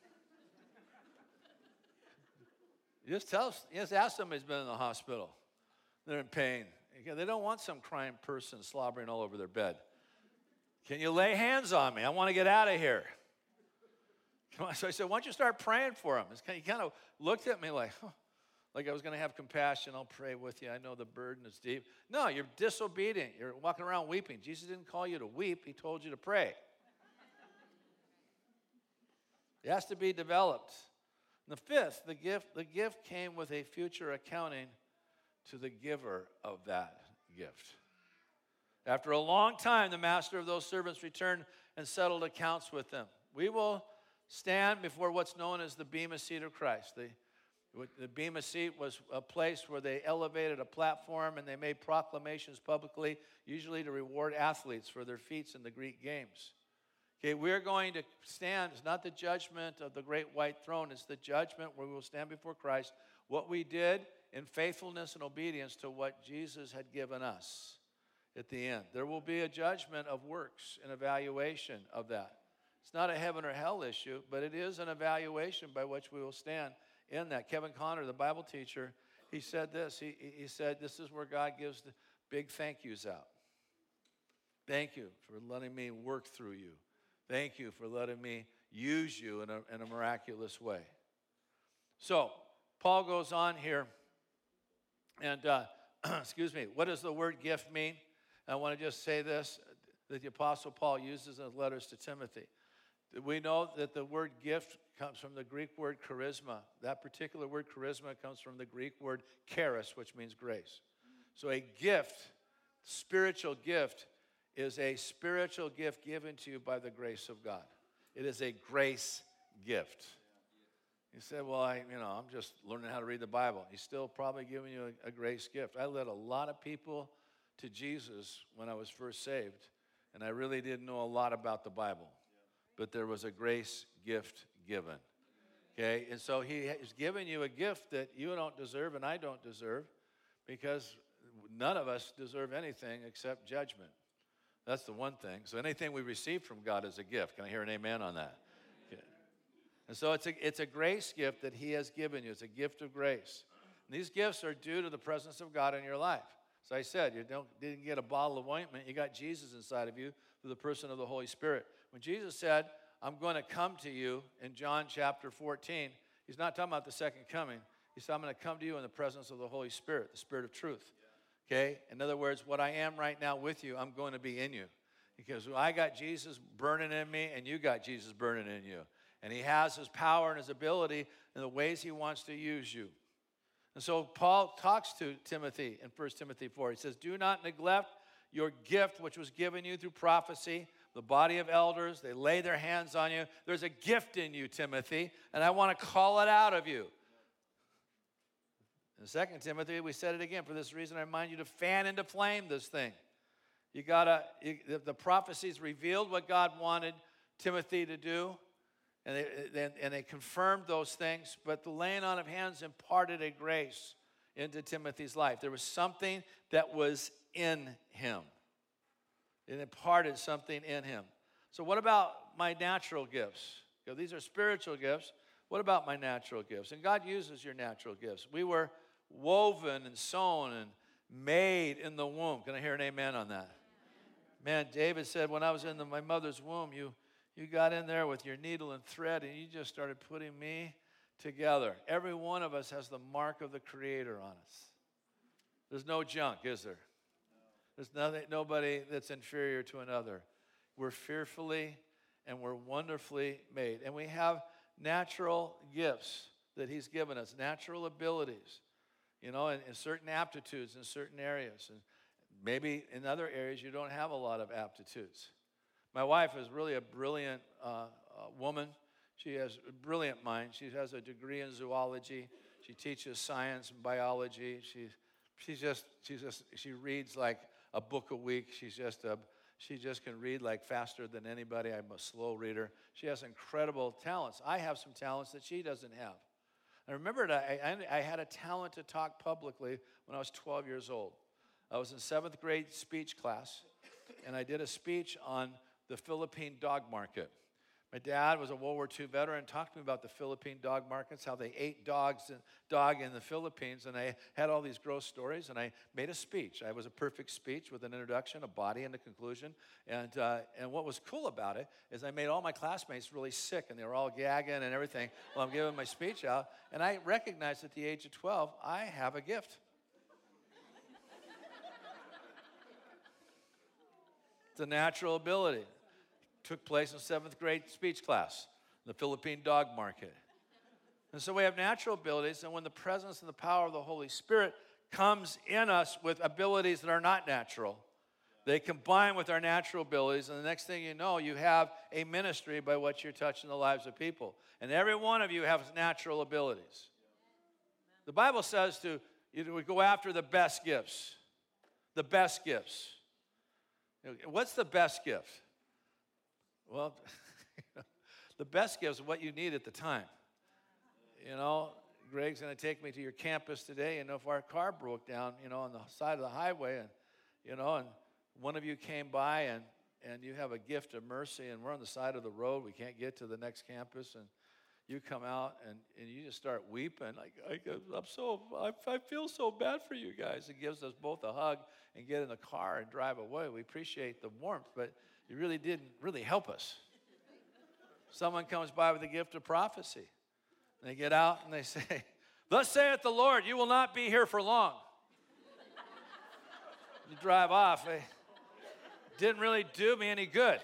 You just ask somebody who's been in the hospital. They're in pain. They don't want some crying person slobbering all over their bed. "Can you lay hands on me? I want to get out of here." Come on. So I said, "Why don't you start praying for him?" He kind of looked at me like I was going to have compassion. "I'll pray with you. I know the burden is deep." No, you're disobedient. You're walking around weeping. Jesus didn't call you to weep. He told you to pray. It has to be developed. And the fifth, the gift came with a future accounting to the giver of that gift. After a long time, the master of those servants returned and settled accounts with them. We will stand before what's known as the Bema Seat of Christ. The Bema Seat was a place where they elevated a platform and they made proclamations publicly, usually to reward athletes for their feats in the Greek games. Okay, we're going to stand. It's not the judgment of the great white throne. It's the judgment where we will stand before Christ. What we did in faithfulness and obedience to what Jesus had given us at the end. There will be a judgment of works, an evaluation of that. It's not a heaven or hell issue, but it is an evaluation by which we will stand in that. Kevin Conner, the Bible teacher, he said this. He said, "This is where God gives the big thank yous out. Thank you for letting me work through you. Thank you for letting me use you in a miraculous way." So, Paul goes on here, and, excuse me, what does the word gift mean? I want to just say this, that the Apostle Paul uses in his letters to Timothy. We know that the word gift comes from the Greek word charisma. That particular word charisma comes from the Greek word charis, which means grace. So a gift, spiritual gift, is a spiritual gift given to you by the grace of God. It is a grace gift. You say, "Well, I'm just learning how to read the Bible." He's still probably giving you a grace gift. I led a lot of people to Jesus when I was first saved, and I really didn't know a lot about the Bible. But there was a grace gift given. Okay? And so he is giving you a gift that you don't deserve and I don't deserve, because none of us deserve anything except judgment. That's the one thing. So anything we receive from God is a gift. Can I hear an amen on that? Okay. And so it's a grace gift that he has given you. It's a gift of grace. And these gifts are due to the presence of God in your life. As I said, you didn't get a bottle of ointment. You got Jesus inside of you through the person of the Holy Spirit. When Jesus said, "I'm going to come to you," in John chapter 14, he's not talking about the second coming. He said, "I'm going to come to you in the presence of the Holy Spirit, the Spirit of truth." Okay? In other words, what I am right now with you, I'm going to be in you. Because I got Jesus burning in me, and you got Jesus burning in you. And he has his power and his ability in the ways he wants to use you. And so Paul talks to Timothy in 1 Timothy 4. He says, "Do not neglect your gift which was given you through prophecy." The body of elders, they lay their hands on you. There's a gift in you, Timothy, and I want to call it out of you. In 2 Timothy, we said it again. For this reason, I remind you to fan into flame this thing. The prophecies revealed what God wanted Timothy to do, and they confirmed those things, but the laying on of hands imparted a grace into Timothy's life. There was something that was in him. It imparted something in him. So what about my natural gifts? These are spiritual gifts. What about my natural gifts? And God uses your natural gifts. We were woven and sewn and made in the womb. Can I hear an amen on that? Man, David said, when I was in my mother's womb, you got in there with your needle and thread, and you just started putting me together. Every one of us has the mark of the Creator on us. There's no junk, is there? There's nobody that's inferior to another. We're fearfully and we're wonderfully made. And we have natural gifts that He's given us, natural abilities, and certain aptitudes in certain areas. And maybe in other areas you don't have a lot of aptitudes. My wife is really a brilliant woman. She has a brilliant mind. She has a degree in zoology. She teaches science and biology. She reads like a book a week. She just can read like faster than anybody. I'm a slow reader. She has incredible talents. I have some talents that she doesn't have. I remember I had a talent to talk publicly when I was 12 years old. I was in 7th grade speech class, and I did a speech on the Philippine dog market. My dad was a World War II veteran, talked to me about the Philippine dog markets, how they ate dog in the Philippines, and I had all these gross stories, and I made a speech. It was a perfect speech with an introduction, a body, and a conclusion. And what was cool about it is I made all my classmates really sick, and they were all gagging and everything while I'm giving my speech out. And I recognized at the age of 12, I have a gift. It's a natural ability. Took place in 7th grade speech class, the Philippine dog market. And so we have natural abilities, and when the presence and the power of the Holy Spirit comes in us with abilities that are not natural, they combine with our natural abilities, and the next thing you know, you have a ministry by what you're touching the lives of people. And every one of you has natural abilities. The Bible says we go after the best gifts. The best gifts. What's the best gift? Well, the best gift is what you need at the time. Greg's going to take me to your campus today, and if our car broke down, on the side of the highway, and one of you came by, and you have a gift of mercy, and we're on the side of the road, we can't get to the next campus, and you come out, and you just start weeping, I feel so bad for you guys. It gives us both a hug and get in the car and drive away. We appreciate the warmth, but you really didn't really help us. Someone comes by with the gift of prophecy. And they get out and they say, "Thus saith the Lord, you will not be here for long." You drive off. It didn't really do me any good.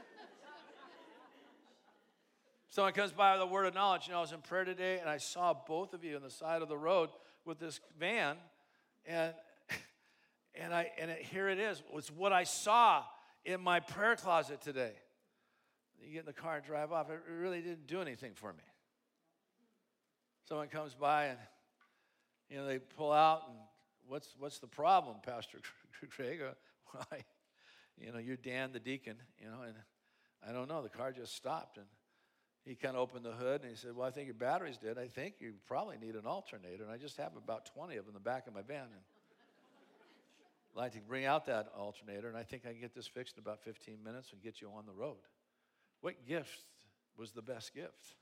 Someone comes by with a word of knowledge. I was in prayer today, and I saw both of you on the side of the road with this van, and here it is. It's what I saw in my prayer closet today. You get in the car and drive off. It really didn't do anything for me. Someone comes by and they pull out, and what's the problem, Pastor Craig? Well, you're Dan the deacon, and I don't know. The car just stopped, and he kind of opened the hood and he said, "Well, I think your battery's dead. I think you probably need an alternator, and I just have about 20 of them in the back of my van." And I'd like to bring out that alternator, and I think I can get this fixed in about 15 minutes and get you on the road. What gift was the best gift?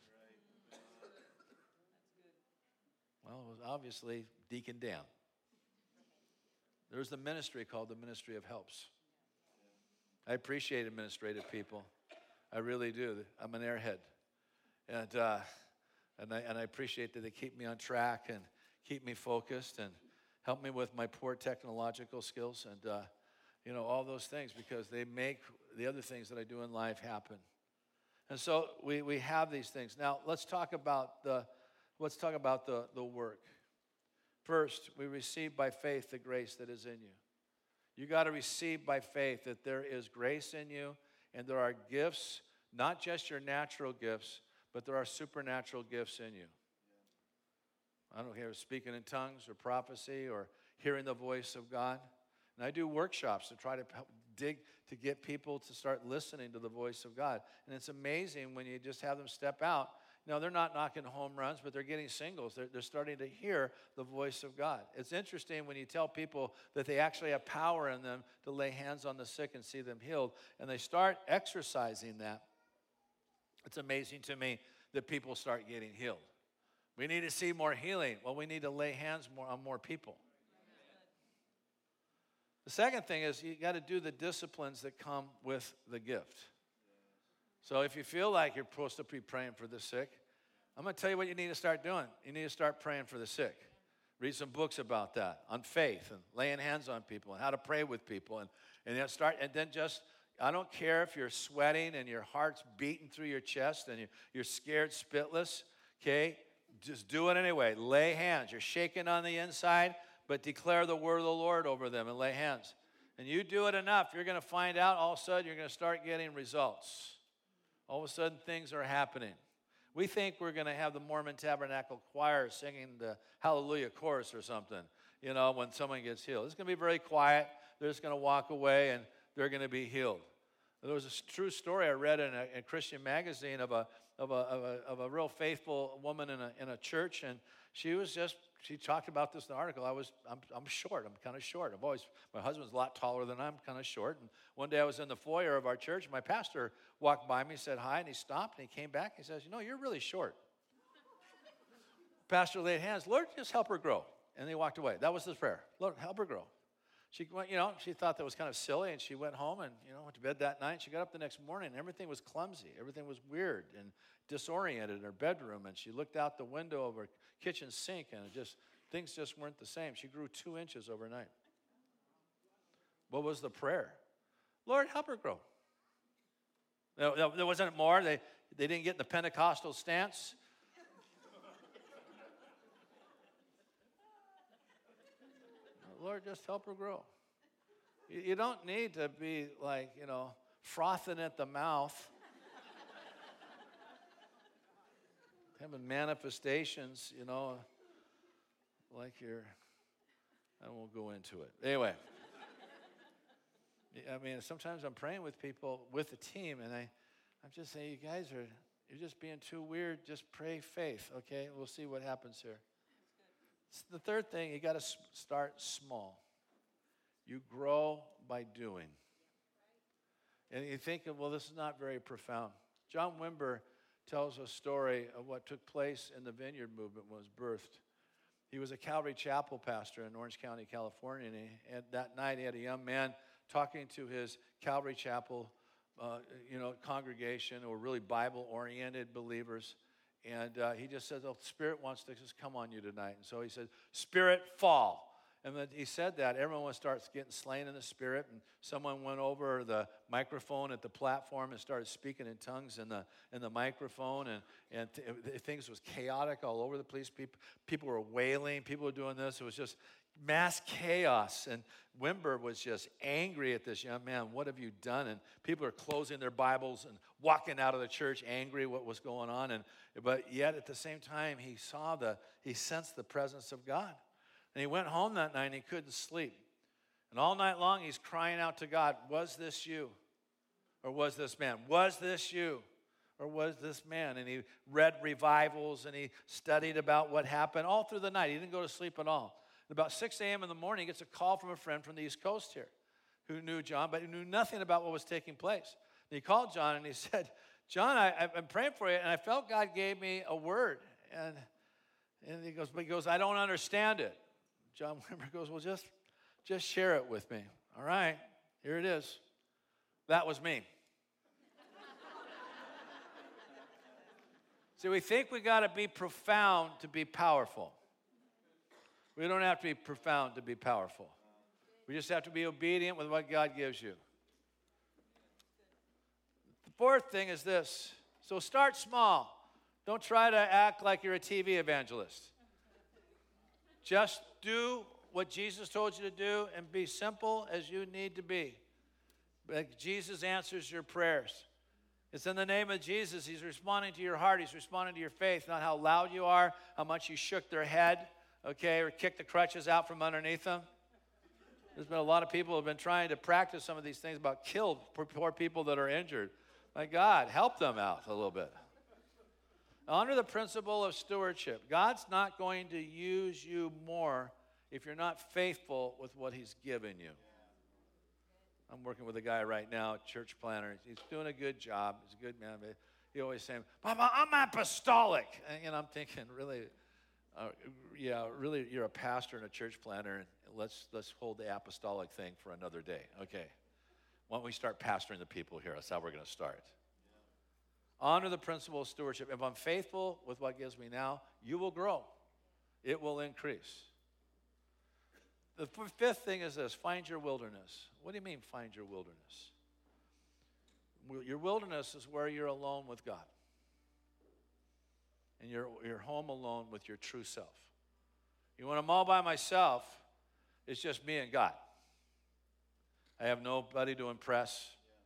Well, it was obviously Deacon Dan. There's the ministry called the Ministry of Helps. I appreciate administrative people. I really do. I'm an airhead. And I appreciate that they keep me on track and keep me focused and help me with my poor technological skills and all those things, because they make the other things that I do in life happen. And so we have these things. Now let's talk about the work. First, we receive by faith the grace that is in you. You got to receive by faith that there is grace in you, and there are gifts, not just your natural gifts, but there are supernatural gifts in you. I don't care, speaking in tongues or prophecy or hearing the voice of God. And I do workshops to try to help to get people to start listening to the voice of God. And it's amazing when you just have them step out. No, they're not knocking home runs, but they're getting singles. They're starting to hear the voice of God. It's interesting when you tell people that they actually have power in them to lay hands on the sick and see them healed, and they start exercising that. It's amazing to me that people start getting healed. We need to see more healing. Well, we need to lay hands more on more people. The second thing is you got to do the disciplines that come with the gift. So if you feel like you're supposed to be praying for the sick, I'm going to tell you what you need to start doing. You need to start praying for the sick. Read some books about that, on faith and laying hands on people and how to pray with people. And then just, I don't care if you're sweating and your heart's beating through your chest and you're scared spitless, okay? Just do it anyway. Lay hands. You're shaking on the inside, but declare the word of the Lord over them and lay hands. And you do it enough, you're going to find out all of a sudden you're going to start getting results. All of a sudden, things are happening. We think we're going to have the Mormon Tabernacle Choir singing the Hallelujah chorus or something, when someone gets healed. It's going to be very quiet. They're just going to walk away, and they're going to be healed. There was a true story I read in a Christian magazine of a real faithful woman in a church, and she talked about this in the article. I'm short. I'm kind of short. My husband's a lot taller than I'm kind of short. And one day I was in the foyer of our church. My pastor walked by me, said hi, and he stopped, and he came back. He says, you're really short. Pastor laid hands. Lord, just help her grow. And they walked away. That was his prayer. Lord, help her grow. She went, she thought that was kind of silly, and she went home and, went to bed that night. She got up the next morning, and everything was clumsy. Everything was weird and disoriented in her bedroom, and she looked out the window of her kitchen sink, and things just weren't the same. She grew 2 inches overnight. What was the prayer? Lord, help her grow. There wasn't more. They didn't get in the Pentecostal stance. Lord, just help her grow. You don't need to be like, frothing at the mouth, having manifestations, like I won't go into it. Anyway, sometimes I'm praying with people, with the team, and I'm just saying, you're just being too weird. Just pray faith, okay? We'll see what happens here. The third thing, you got to start small. You grow by doing. And you think, well, this is not very profound. John Wimber tells a story of what took place in the Vineyard Movement when it was birthed. He was a Calvary Chapel pastor in Orange County, California, and that night he had a young man talking to his Calvary Chapel congregation, or really Bible-oriented believers. And he just said, the Spirit wants to just come on you tonight. And so he said, Spirit, fall. And when he said that, everyone starts getting slain in the Spirit. And someone went over the microphone at the platform and started speaking in tongues in the microphone. And things was chaotic all over the place. People were wailing. People were doing this. It was just mass chaos. And Wimber was just angry at this young man. What have you done? And people are closing their Bibles and walking out of the church angry what was going on. But yet at the same time, he sensed the presence of God. And he went home that night and he couldn't sleep. And all night long he's crying out to God, was this you? Or was this man? Was this you? Or was this man? And he read revivals and he studied about what happened all through the night. He didn't go to sleep at all. About 6 a.m. in the morning, he gets a call from a friend from the East Coast here who knew John, but who knew nothing about what was taking place. And he called John and he said, John, I'm praying for you, and I felt God gave me a word. And he goes, I don't understand it. John Wimber goes, well, just share it with me. All right, here it is. That was me. See, we think we got to be profound to be powerful. We don't have to be profound to be powerful. We just have to be obedient with what God gives you. The fourth thing is this. So start small. Don't try to act like you're a TV evangelist. Just do what Jesus told you to do and be simple as you need to be. But Jesus answers your prayers. It's in the name of Jesus. He's responding to your heart. He's responding to your faith, not how loud you are, how much you shook their head, okay, or kicked the crutches out from underneath them. There's been a lot of people who have been trying to practice some of these things about killed poor people that are injured. My God, help them out a little bit. Honor the principle of stewardship. God's not going to use you more if you're not faithful with what he's given you. I'm working with a guy right now, a church planner. He's doing a good job. He's a good man. But he always saying, Mama, I'm apostolic. And I'm thinking, really, really, you're a pastor and a church planner. And let's hold the apostolic thing for another day. Okay. Why don't we start pastoring the people here? That's how we're going to start. Honor the principle of stewardship. If I'm faithful with what gives me now, you will grow. It will increase. The fifth thing is this: find your wilderness. What do you mean, find your wilderness? Your wilderness is where you're alone with God. And you're home alone with your true self. When I'm all by myself, it's just me and God. I have nobody to impress.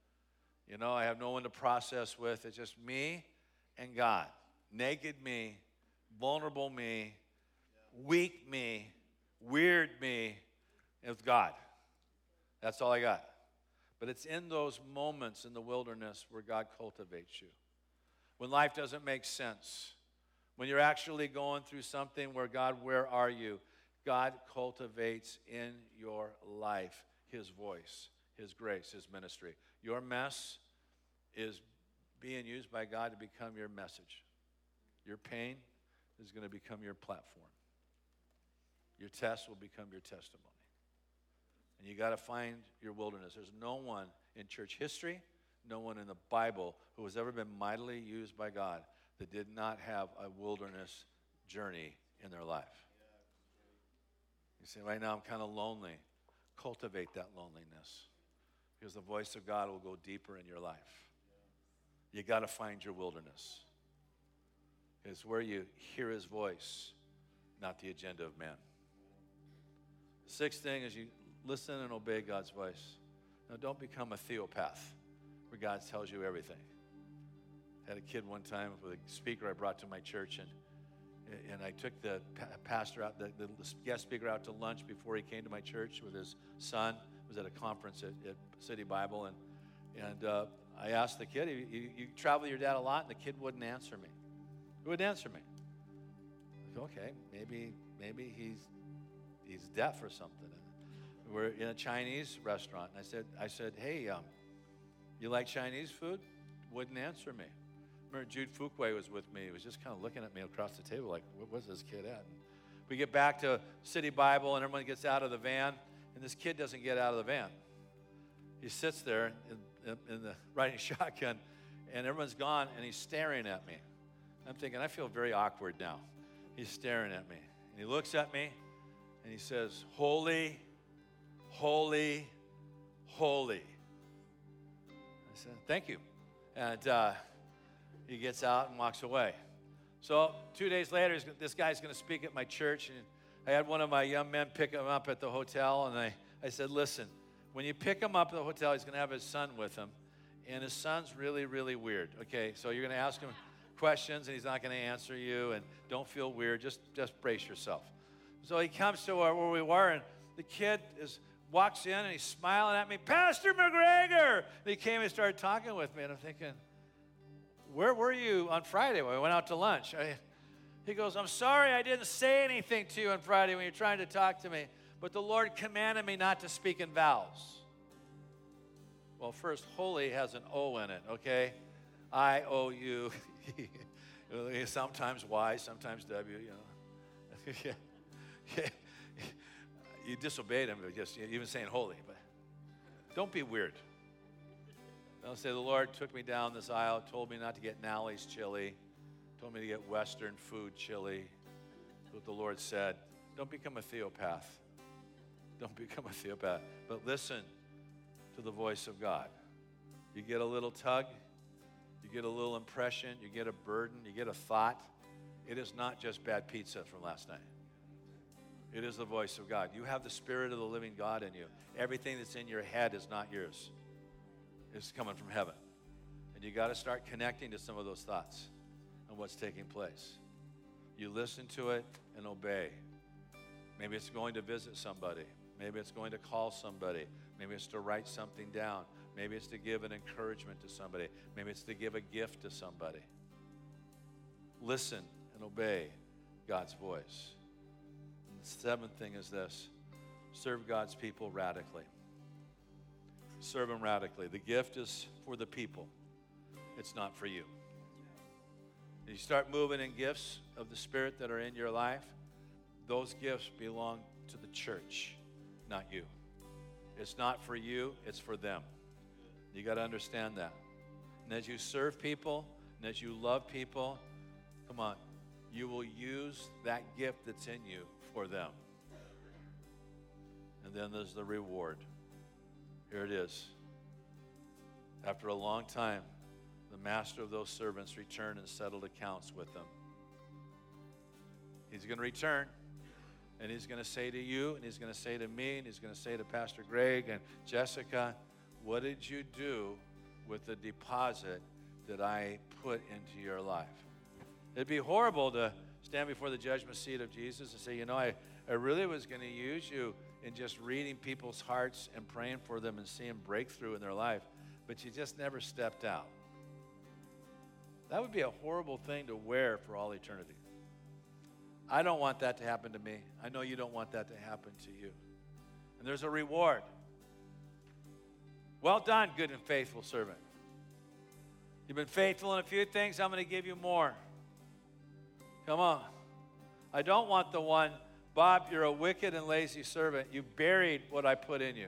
I have no one to process with. It's just me and God. Naked me, vulnerable me, weak me, weird me, with God. That's all I got. But it's in those moments in the wilderness where God cultivates you. When life doesn't make sense. When you're actually going through something where, God, where are you? God cultivates in your life his voice, his grace, his ministry. Your mess is being used by God to become your message. Your pain is going to become your platform. Your test will become your testimony. And you got to find your wilderness. There's no one in church history, no one in the Bible who has ever been mightily used by God that did not have a wilderness journey in their life. You say, right now I'm kind of lonely. Cultivate that loneliness, because the voice of God will go deeper in your life. You got to find your wilderness. It's where you hear his voice, not the agenda of man. Sixth thing is you listen and obey God's voice. Now, don't become a theopath where God tells you everything. I had a kid one time with a speaker I brought to my church, and I took the pastor out, the guest speaker out to lunch before he came to my church with his son. It was at a conference at City Bible, and I asked the kid, you travel with your dad a lot? And the kid wouldn't answer me. He wouldn't answer me. Okay, maybe he's deaf or something. We're in a Chinese restaurant, and I said, hey, you like Chinese food? Wouldn't answer me. Remember, Jude Fuquay was with me. He was just kind of looking at me across the table like, where's this kid at? And we get back to City Bible, and everyone gets out of the van, and this kid doesn't get out of the van. He sits there in the riding shotgun, and everyone's gone, and he's staring at me. I'm thinking, I feel very awkward now. He's staring at me. And he looks at me, and he says, holy, holy, holy. I said, thank you. And he gets out and walks away. So 2 days later, this guy's going to speak at my church, and I had one of my young men pick him up at the hotel, and I said, listen, when you pick him up at the hotel, he's going to have his son with him, and his son's really, really weird, okay? So you're going to ask him questions, and he's not going to answer you, and don't feel weird. Just brace yourself. So he comes to where we were, and the kid walks in, and he's smiling at me, Pastor McGregor! And he came and started talking with me, and I'm thinking, where were you on Friday when we went out to lunch? He goes, I'm sorry I didn't say anything to you on Friday when you're trying to talk to me, but the Lord commanded me not to speak in vowels. Well, first, holy has an O in it, okay? I-O-U. Sometimes Y, sometimes W, you know. You disobeyed him, just even saying holy. But don't be weird. Don't say, the Lord took me down this aisle, told me not to get Nally's chili, told me to get Western food chili. That's what the Lord said. Don't become a theopath. Don't become a theopath. But listen to the voice of God. You get a little tug, you get a little impression, you get a burden, you get a thought. It is not just bad pizza from last night. It is the voice of God. You have the Spirit of the living God in you. Everything that's in your head is not yours. It's coming from heaven. And And you got to start connecting to some of those thoughts and what's taking place. You listen to it and obey. Maybe it's going to visit somebody. Maybe it's going to call somebody. Maybe it's to write something down. Maybe it's to give an encouragement to somebody. Maybe it's to give a gift to somebody. Listen and obey God's voice. And the seventh thing is this: serve God's people radically. Serve them radically. The gift is for the people. It's not for you. You start moving in gifts of the Spirit that are in your life, those gifts belong to the church, not you. It's not for you, it's for them. You got to understand that. And as you serve people, and as you love people, come on, you will use that gift that's in you for them. And then there's the reward. Here it is. After a long time, the master of those servants returned and settled accounts with them. He's going to return, and he's going to say to you, and he's going to say to me, and he's going to say to Pastor Greg and Jessica, what did you do with the deposit that I put into your life? It'd be horrible to stand before the judgment seat of Jesus and say, you know, I really was going to use you in just reading people's hearts and praying for them and seeing breakthrough in their life, but you just never stepped out. That would be a horrible thing to wear for all eternity. I don't want that to happen to me. I know you don't want that to happen to you. And there's a reward. Well done, good and faithful servant. You've been faithful in a few things, I'm going to give you more. Come on. I don't want the one, Bob, you're a wicked and lazy servant. You buried what I put in you.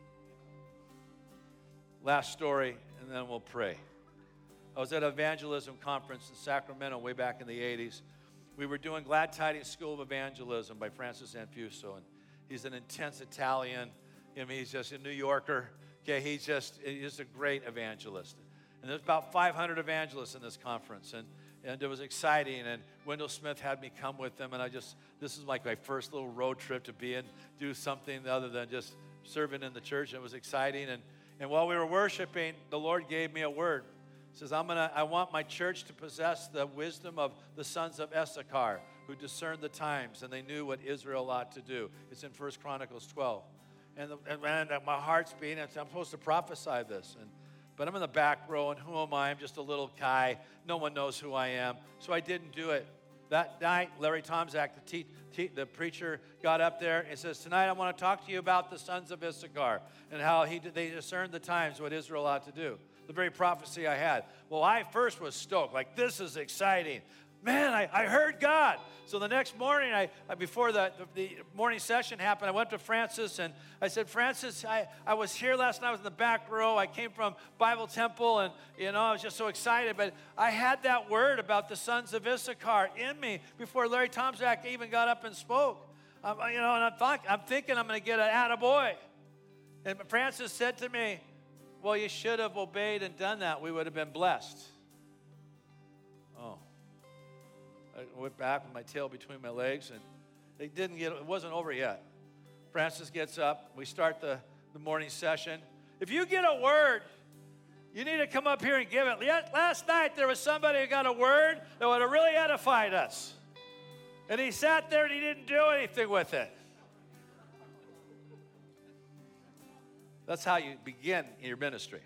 Last story, and then we'll pray. I was at an evangelism conference in Sacramento way back in the 80s. We were doing Glad Tidings School of Evangelism by Francis Anfuso, and he's an intense Italian. I mean, he's just a New Yorker. Okay, he's just a great evangelist. And there's about 500 evangelists in this conference, and it was exciting. And Wendell Smith had me come with them, and this is like my first little road trip to do something other than just serving in the church. It was exciting, and while we were worshiping, the Lord gave me a word. He says, I want my church to possess the wisdom of the sons of Issachar, who discerned the times, and they knew what Israel ought to do. It's in 1 Chronicles 12. And my heart's beating, I'm supposed to prophesy this. But I'm in the back row, and who am I? I'm just a little guy. No one knows who I am. So I didn't do it. That night, Larry Tomczak, the preacher, got up there and says, tonight I want to talk to you about the sons of Issachar and how they discerned the times, what Israel ought to do. The very prophecy I had. Well, I first was stoked, like, this is exciting. Man, I heard God. So the next morning, before the morning session happened, I went to Francis, and I said, Francis, I was here last night. I was in the back row. I came from Bible Temple, and, I was just so excited. But I had that word about the sons of Issachar in me before Larry Tomczak even got up and spoke. And I'm thinking I'm going to get an attaboy. And Francis said to me, well, you should have obeyed and done that. We would have been blessed. Oh. I went back with my tail between my legs, and it wasn't over yet. Francis gets up. We start the morning session. If you get a word, you need to come up here and give it. Last night, there was somebody who got a word that would have really edified us. And he sat there and he didn't do anything with it. That's how you begin your ministry.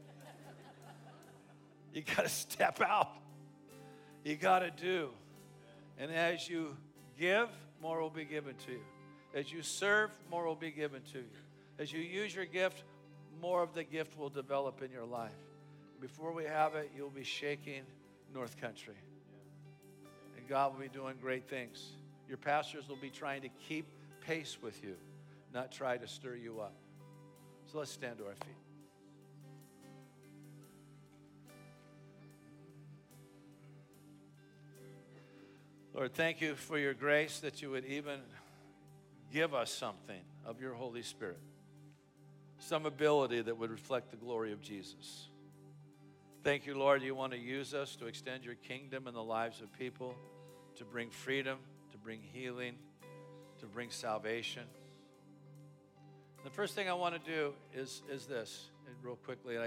You got to step out. You got to do. And as you give, more will be given to you. As you serve, more will be given to you. As you use your gift, more of the gift will develop in your life. Before we have it, you'll be shaking North Country. And God will be doing great things. Your pastors will be trying to keep pace with you, not try to stir you up. So let's stand to our feet. Lord, thank you for your grace that you would even give us something of your Holy Spirit, some ability that would reflect the glory of Jesus. Thank you, Lord, you want to use us to extend your kingdom in the lives of people, to bring freedom, to bring healing, to bring salvation. The first thing I want to do is this, and real quickly,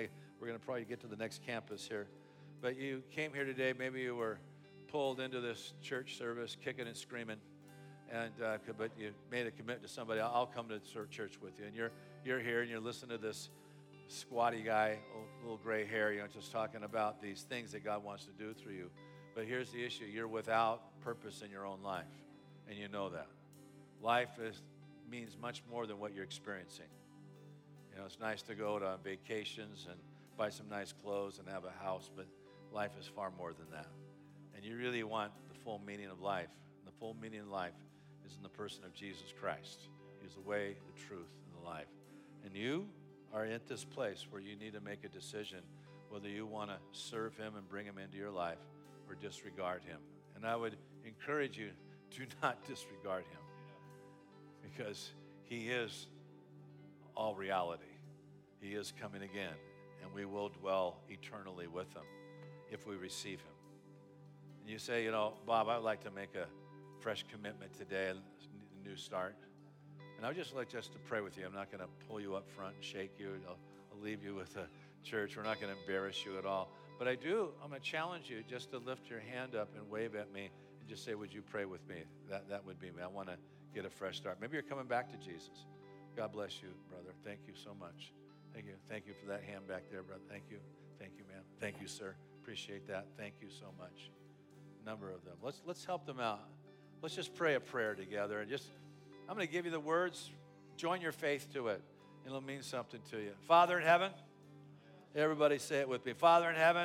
We're going to probably get to the next campus here. But you came here today, maybe you were pulled into this church service, kicking and screaming, but you made a commitment to somebody. I'll come to church with you. And you're here and you're listening to this squatty guy, little gray hair, just talking about these things that God wants to do through you. But here's the issue. You're without purpose in your own life, and you know that. Life means much more than what you're experiencing. It's nice to go to vacations and buy some nice clothes and have a house, but life is far more than that. And you really want the full meaning of life. And the full meaning of life is in the person of Jesus Christ. He's the way, the truth, and the life. And you are at this place where you need to make a decision whether you want to serve him and bring him into your life or disregard him. And I would encourage you, do not disregard him, because he is all reality. He is coming again, and we will dwell eternally with him if we receive him. And you say, Bob, I would like to make a fresh commitment today, a new start. And I would just like to pray with you. I'm not going to pull you up front and shake you. I'll leave you with a church. We're not going to embarrass you at all. But I'm going to challenge you just to lift your hand up and wave at me and just say, would you pray with me? That would be me. I want to get a fresh start. Maybe you're coming back to Jesus. God bless you, brother. Thank you so much. Thank you. Thank you for that hand back there, brother. Thank you. Thank you, man. Thank you, sir. Appreciate that. Thank you so much. A number of them. Let's help them out. Let's just pray a prayer together. And I'm going to give you the words. Join your faith to it. It'll mean something to you. Father in heaven. Everybody say it with me. Father in heaven,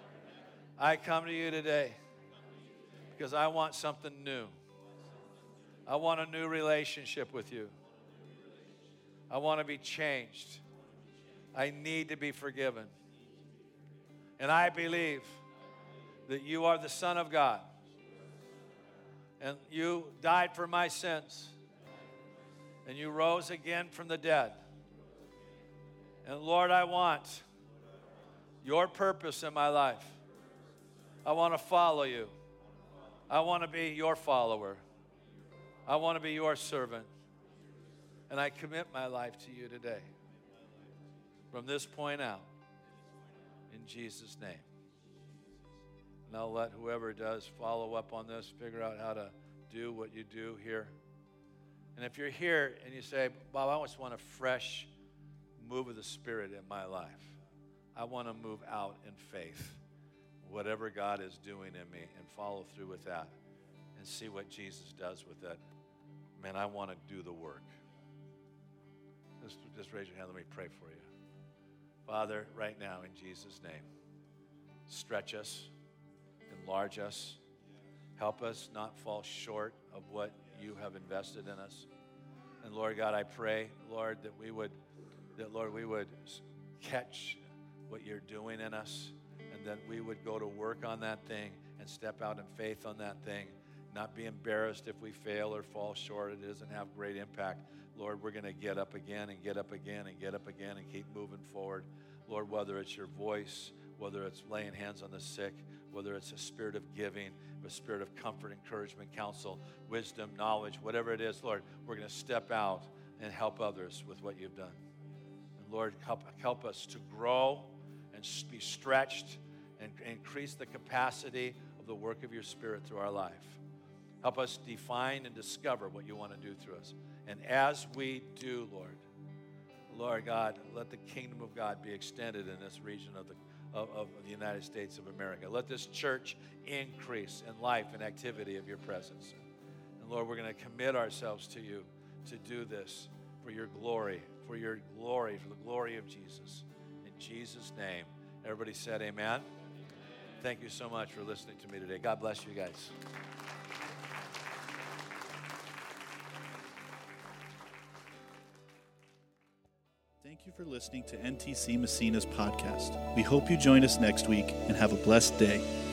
I come to you today because I want something new. I want a new relationship with you. I want to be changed. I need to be forgiven. And I believe that you are the Son of God. And you died for my sins. And you rose again from the dead. And Lord, I want your purpose in my life. I want to follow you. I want to be your follower. I want to be your servant. And I commit my life to you today. From this point out, in Jesus' name. And I'll let whoever does follow up on this, figure out how to do what you do here. And if you're here and you say, Bob, I just want a fresh move of the Spirit in my life. I want to move out in faith, whatever God is doing in me, and follow through with that and see what Jesus does with it. Man, I want to do the work. Just raise your hand. Let me pray for you. Father, right now in Jesus' name, stretch us, enlarge us, help us not fall short of what you have invested in us. And Lord God, I pray, Lord, that we would catch what you're doing in us, and that we would go to work on that thing and step out in faith on that thing, not be embarrassed if we fail or fall short. It doesn't have great impact. Lord, we're going to get up again and get up again and get up again and keep moving forward. Lord, whether it's your voice, whether it's laying hands on the sick, whether it's a spirit of giving, a spirit of comfort, encouragement, counsel, wisdom, knowledge, whatever it is, Lord, we're going to step out and help others with what you've done. And Lord, help us to grow and be stretched and increase the capacity of the work of your Spirit through our life. Help us define and discover what you want to do through us. And as we do, Lord God, let the kingdom of God be extended in this region of the United States of America. Let this church increase in life and activity of your presence. And Lord, we're going to commit ourselves to you to do this for your glory, for the glory of Jesus. In Jesus' name, everybody said amen. Thank you so much for listening to me today. God bless you guys. Thank you for listening to NTC Massena's podcast. We hope you join us next week and have a blessed day.